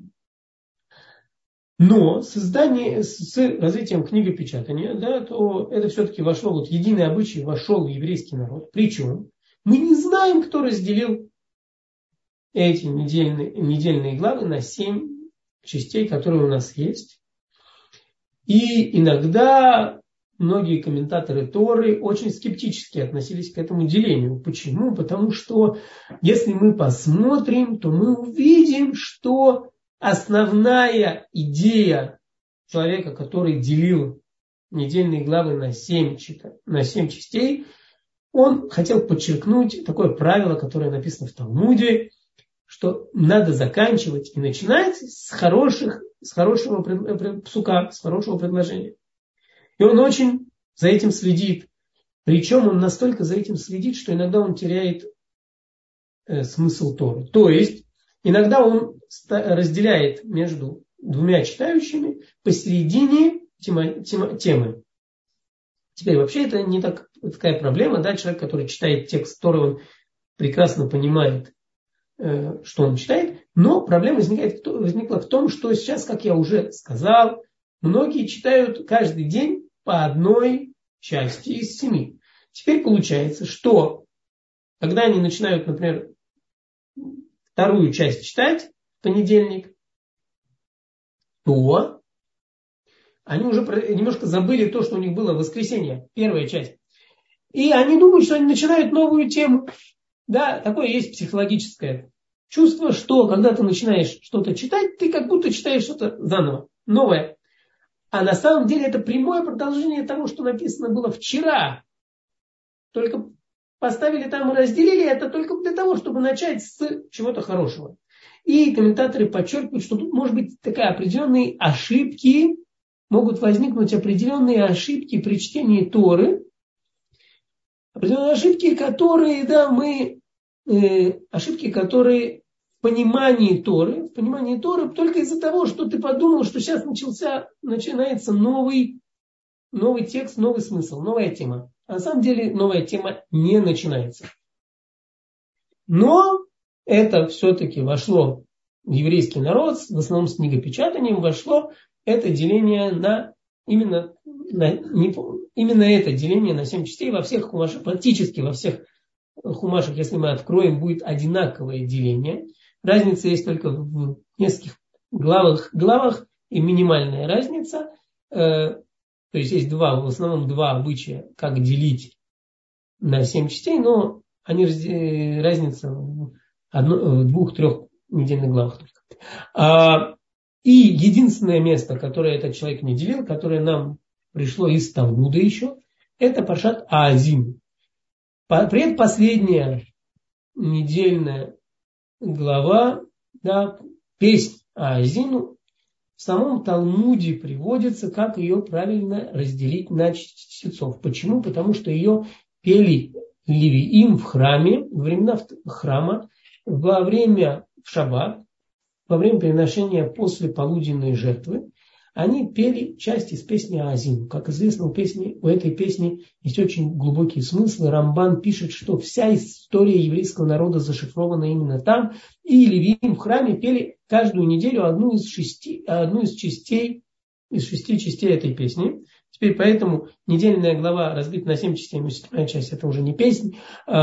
A: Но с развитием книгопечатания, да, то это все-таки вошло, вот единый обычай вошел в еврейский народ. Причем мы не знаем, кто разделил эти недельные главы на 7 частей, которые у нас есть. И иногда многие комментаторы Торы очень скептически относились к этому делению. Почему? Потому что если мы посмотрим, то мы увидим, что основная идея человека, который делил недельные главы на 7 частей, он хотел подчеркнуть такое правило, которое написано в Талмуде, что надо заканчивать и начинать с хорошего псука, с хорошего предложения. И он очень за этим следит. Причем он настолько за этим следит, что иногда он теряет смысл Торы. То есть, иногда он разделяет между 2 читающими посередине темы. Теперь вообще это не такая проблема. Да? Человек, который читает текст Торы, он прекрасно понимает, что он читает, но проблема возникла в том, что сейчас, как я уже сказал, многие читают каждый день по одной части из 7. Теперь получается, что когда они начинают, например, 2 часть читать в понедельник, то они уже немножко забыли то, что у них было в воскресенье, 1 часть. И они думают, что они начинают новую тему. Да, такое есть психологическое чувство, что когда ты начинаешь что-то читать, ты как будто читаешь что-то заново, новое. А на самом деле это прямое продолжение того, что написано было вчера. Только поставили там и разделили это только для того, чтобы начать с чего-то хорошего. И комментаторы подчеркивают, что тут может быть такая определенные ошибки, могут возникнуть определенные ошибки при чтении Торы. Определенные ошибки, которые, да, ошибки, которые в понимании Торы только из-за того, что ты подумал, что сейчас начинается новый текст, новый смысл, новая тема. А на самом деле новая тема не начинается. Но это все-таки вошло в еврейский народ, в основном с книгопечатанием вошло это деление именно это деление на 7 частей во всех хумашах, практически во всех хумашах, если мы откроем, будет одинаковое деление. Разница есть только в нескольких главах и минимальная разница. То есть есть в основном два обычая, как делить на 7 частей, но они разница в 2-3 недельных главах только. И единственное место, которое этот человек не делил, которое нам пришло из Талмуда еще, это Паршат Аазим. Предпоследняя недельная глава, да, песнь Аазину, в самом Талмуде приводится, как ее правильно разделить на чтецов. Почему? Потому что ее пели левиим в храме, во времена храма, во время в шаббат, во время приношения после полуденной жертвы. Они пели часть из песни Аазим. Как известно, у этой песни есть очень глубокий смысл. Рамбан пишет, что вся история еврейского народа зашифрована именно там. И левиим в храме пели каждую неделю одну из 6 частей этой песни. Теперь поэтому недельная глава разбита на 7 частей, но 7 часть это уже не песня.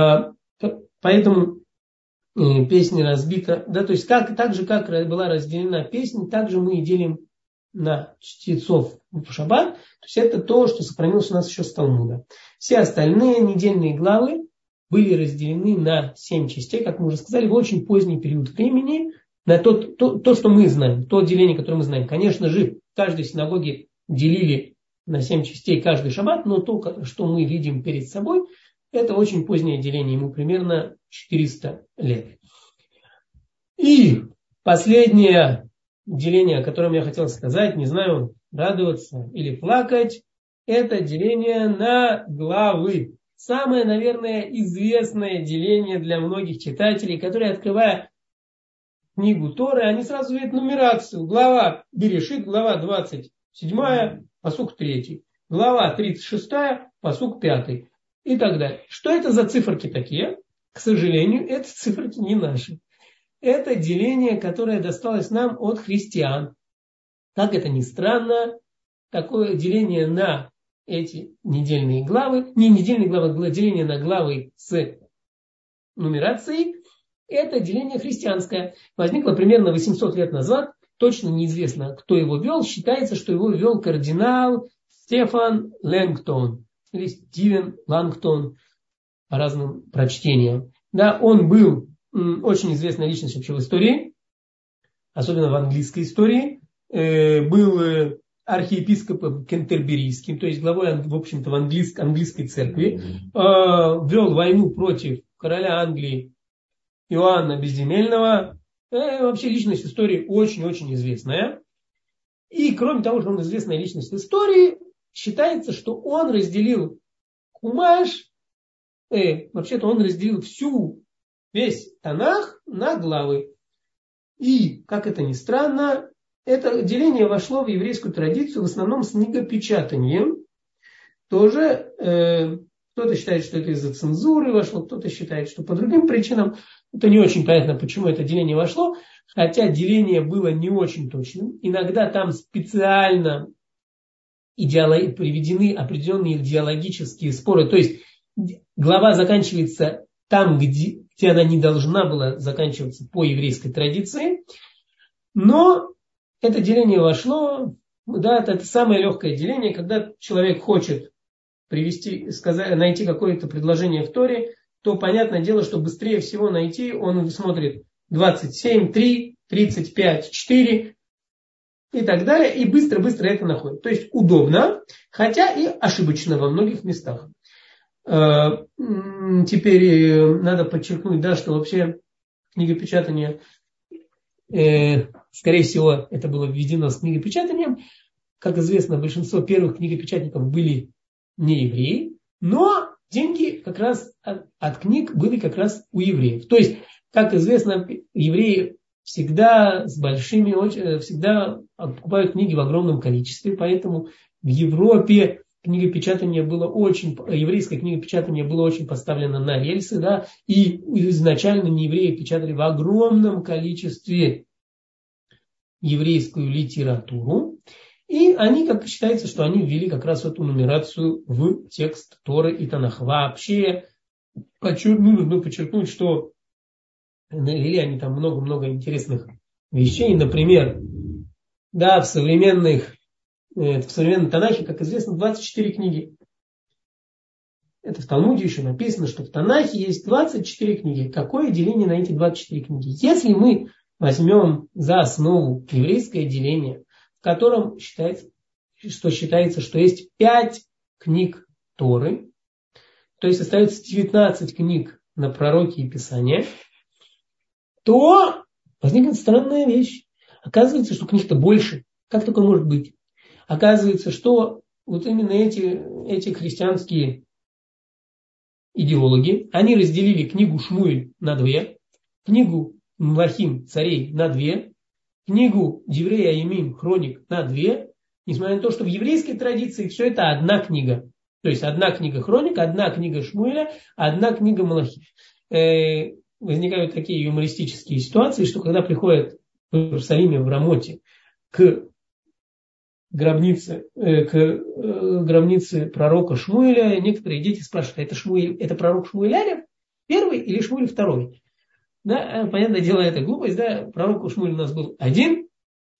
A: Поэтому песня разбита, да, то есть так же, как была разделена песня, так же мы и делим на чтецов в шаббат. То есть это то, что сохранилось у нас еще с Талмуда. Все остальные недельные главы были разделены на 7 частей, как мы уже сказали, в очень поздний период времени, на то, что мы знаем, то деление, которое мы знаем. Конечно же, в каждой синагоге делили на 7 частей каждый шаббат, но то, что мы видим перед собой, это очень позднее деление, ему примерно 400 лет. И последнее деление, о котором я хотел сказать, не знаю, радоваться или плакать, это деление на главы. Самое, наверное, известное деление для многих читателей, которые, открывая книгу Торы, они сразу видят нумерацию. Глава Берешит, глава 27, пасук 3. Глава 36, пасук 5. И так далее. Что это за циферки такие? К сожалению, это циферки не наши. Это деление, которое досталось нам от христиан. Как это ни странно, такое деление на эти недельные главы, не недельные главы, деление на главы с нумерацией, это деление христианское. Возникло примерно 800 лет назад, точно неизвестно, кто его вел. Считается, что его вел кардинал Стефан Лэнгтон или Стивен Лангтон по разным прочтениям. Да, он был очень известная личность вообще в истории, особенно в английской истории. Был архиепископом кентерберийским, то есть главой, в общем-то, в английской церкви. Вел войну против короля Англии Иоанна Безземельного. Вообще личность в истории очень-очень известная. И кроме того, что он известная личность в истории, считается, что он разделил Хумаш, вообще-то он разделил весь Танах на главы. И, как это ни странно, это деление вошло в еврейскую традицию в основном с книгопечатанием. Тоже кто-то считает, что это из-за цензуры вошло, кто-то считает, что по другим причинам. Это не очень понятно, почему это деление вошло, хотя деление было не очень точным. Иногда там специально приведены определенные идеологические споры. То есть глава заканчивается там, где она не должна была заканчиваться по еврейской традиции. Но это деление вошло, да, это самое легкое деление, когда человек хочет найти какое-то предложение в Торе, то понятное дело, что быстрее всего найти, он смотрит 27, 3, 35, 4 и так далее, и быстро-быстро это находит. То есть удобно, хотя и ошибочно во многих местах. Теперь надо подчеркнуть, да, что вообще книгопечатание, скорее всего, это было введено с книгопечатанием. Как известно, большинство первых книгопечатников были не евреи, но деньги как раз от книг были как раз у евреев. То есть, как известно, евреи всегда всегда покупают книги в огромном количестве, поэтому в Европе еврейское книгопечатание было очень поставлено на рельсы, да, и изначально неевреи печатали в огромном количестве еврейскую литературу. И они, как считается, что они ввели как раз эту нумерацию в текст Торы и Танах. Вообще, нужно подчеркнуть, что навели они там много-много интересных вещей. Например, да, в современных в современном Танахе, как известно, 24 книги. Это в Талмуде еще написано, что в Танахе есть 24 книги. Какое деление на эти 24 книги? Если мы возьмем за основу еврейское деление, в котором считается, что есть 5 книг Торы, то есть остается 19 книг на пророки и Писания, то возникнет странная вещь. Оказывается, что книг-то больше. Как такое может быть? Оказывается, что вот именно эти христианские идеологи, они разделили книгу Шмуэль на 2, книгу Млахим, царей, на 2, книгу Деврея Ямим, хроник, на 2, несмотря на то, что в еврейской традиции все это одна книга. То есть одна книга хроника, одна книга Шмуэля, одна книга Млахим. Возникают такие юмористические ситуации, что когда приходят в Иерусалиме, в Рамоте, к гробнице пророка Шмуэля, некоторые дети спрашивают, это пророк Шмуэль первый или Шмуэль второй? Да, понятное дело, это глупость, да, пророк Шмуэль у нас был один,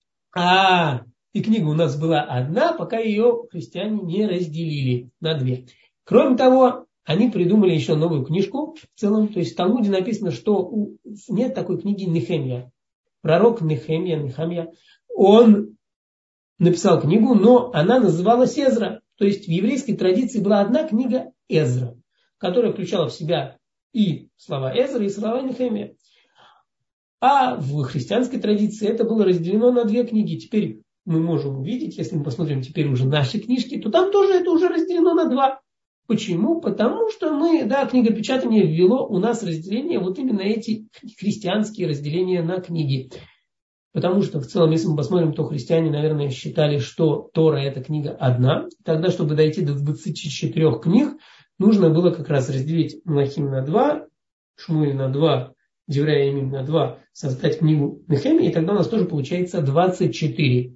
A: и книга у нас была одна, пока ее христиане не разделили на 2. Кроме того, они придумали еще новую книжку в целом, то есть в Талмуде написано, что нет такой книги Нехемия. Пророк Нехемия, он написал книгу, но она называлась Эзра. То есть в еврейской традиции была одна книга Эзра, которая включала в себя и слова Эзра, и слова Нехемия. А в христианской традиции это было разделено на 2 книги. Теперь мы можем увидеть, если мы посмотрим теперь уже наши книжки, то там тоже это уже разделено на 2. Почему? Потому что книгопечатание ввело у нас разделение, вот именно эти христианские разделения на книги. Потому что в целом, если мы посмотрим, то христиане, наверное, считали, что Тора это книга одна. Тогда, чтобы дойти до 24 книг, нужно было как раз разделить Млахим на 2, Шмуэль на 2, Деврея Ямим на 2, создать книгу Нехемии, и тогда у нас тоже получается 24.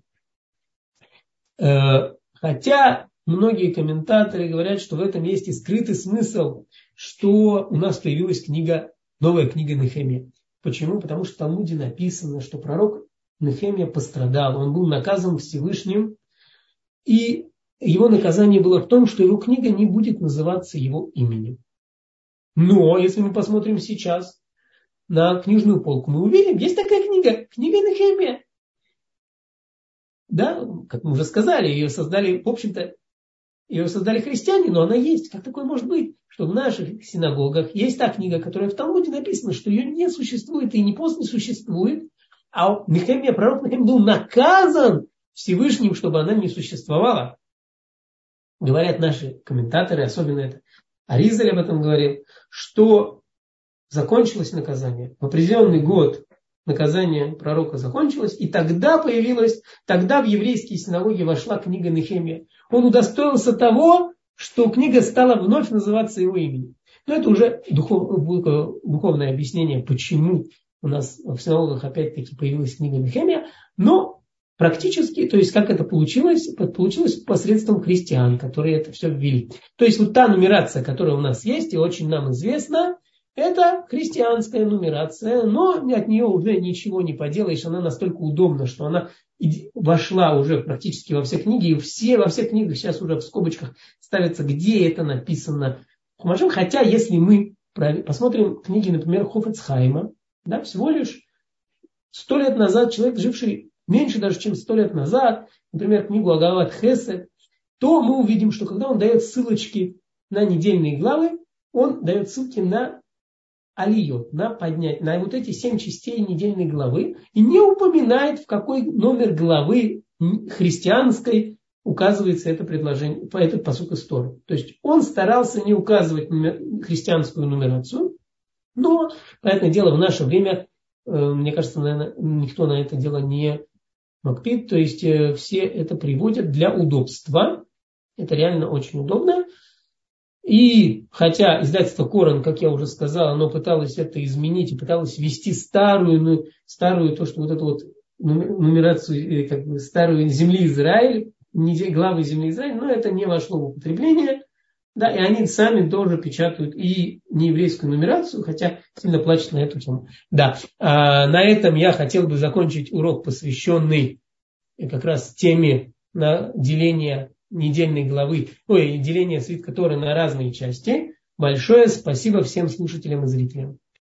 A: Хотя многие комментаторы говорят, что в этом есть и скрытый смысл, что у нас появилась новая книга Нехемия. Почему? Потому что в Талмуде написано, что пророк Нехемия пострадал, он был наказан Всевышним, и его наказание было в том, что его книга не будет называться его именем. Но если мы посмотрим сейчас на книжную полку, мы увидим, есть такая книга Нехемия. Да, как мы уже сказали, ее создали христиане, но она есть. Как такое может быть, что в наших синагогах есть та книга, которая в Талмуде написана, что ее не существует и не после существует, а пророк Нехемия был наказан Всевышним, чтобы она не существовала. Говорят наши комментаторы, особенно это Аризаль об этом говорил, что закончилось наказание. В определенный год наказание пророка закончилось, и тогда в еврейские синагоги вошла книга Нехемия. Он удостоился того, что книга стала вновь называться его именем. Но это уже духовное объяснение, почему у нас в синагогах опять-таки появилась книга Нехемия. Но практически, то есть как это получилось? Получилось посредством христиан, которые это все ввели. То есть вот та нумерация, которая у нас есть и очень нам известна, это христианская нумерация, но от нее уже ничего не поделаешь. Она настолько удобна, что она вошла уже практически во все книги. И во всех книгах сейчас уже в скобочках ставится, где это написано Хумашем. Хотя, если мы посмотрим книги, например, Хофец Хаима, да, всего лишь 100 лет назад, человек, живший меньше даже, чем 100 лет назад, например, книгу Агават Хесед, то мы увидим, что когда он дает ссылочки на недельные главы, он дает ссылки на алиот, на поднять, на вот эти 7 частей недельной главы, и не упоминает, в какой номер главы христианской указывается это предложение, этот пасук из Торы. То есть он старался не указывать христианскую нумерацию, но, понятное дело, в наше время, мне кажется, наверное, никто на это дело не макпит, то есть все это приводят для удобства. Это реально очень удобно. И хотя издательство Коран, как я уже сказал, оно пыталось это изменить и пыталось ввести старую, то, что вот эту вот нумерацию, как бы старую земли Израиль, главы земли Израиль, но это не вошло в употребление. Да, и они сами тоже печатают и нееврейскую нумерацию, хотя сильно плачут на эту тему. Да, на этом я хотел бы закончить урок, посвященный как раз теме на деление недельной главы, деление свитка Торы на разные части. Большое спасибо всем слушателям и зрителям.